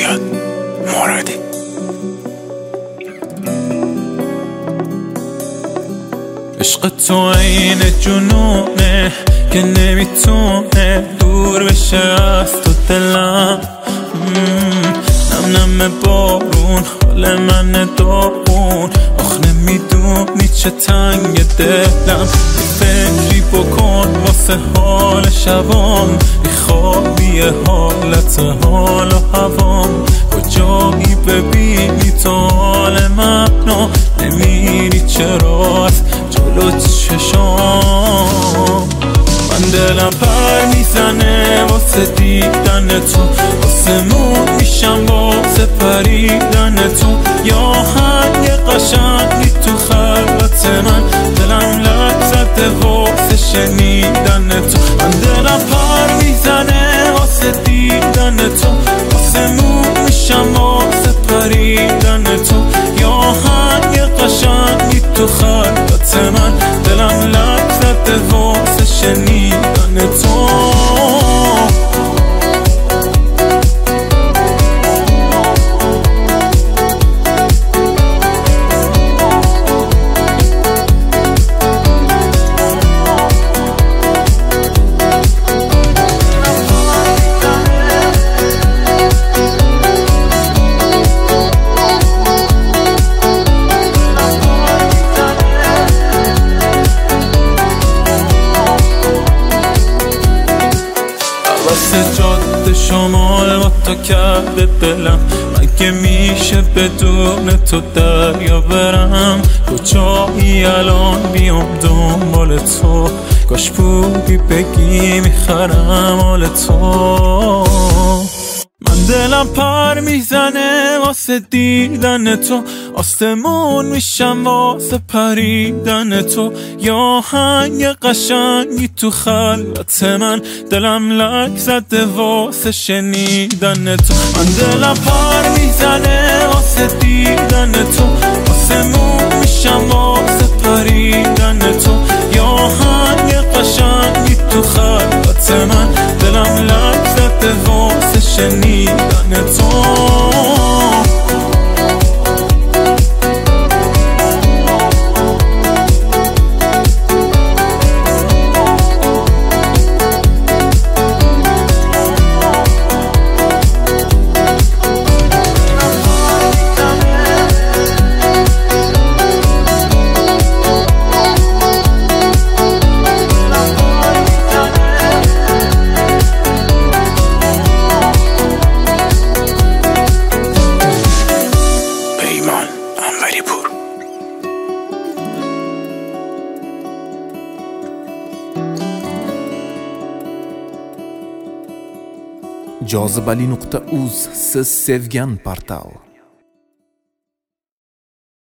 زیاد مرادی. عشق تو عین جنونه که نمیتونه دور بشه از تو دلم. نم نم بارون حال من داغون، آخ نمیدونی چه تنگ دلم. فکری بکن واسه حال شبام، بیخوابی حالت حال و هوام. کجایی ببینی تو حال منو، نمیری چرا از جلو چشام. من دلم پر میزنه واسه دیدن تو، آسمون میشم واسه پریدن تو. یا آهنگ قشنگی تو خلوت من، دلم لک زده واسه شنیدن تو. من دلم پر میزنه واسه دیدن تو، آسمون میشم واسه پریدن تو. یا آهنگ قشنگی تو خلوت من، دلم لک زده واسه شنیدن تو. جاده شمال با تو کرده دلم، مگه میشه بدون تو دریا برم؟ کجایی الان بیام دنبال تو؟ کاش بودی بگی میخرم حال تو. من دلم پر میزنه واسه دیدن تو، آسمون میشم واسه پریدن تو. یا آهنگ قشنگی تو خلوت من، دلم لک زده واسه شنیدن تو. من دلم پر میزنه واسه دیدن تو، آسمون میشم واسه پریدن تو. یا آهنگ قشنگی تو خلوت من، دلم لک زده واسه شنیدن تو. Jozibali.uz siz sevgan portal.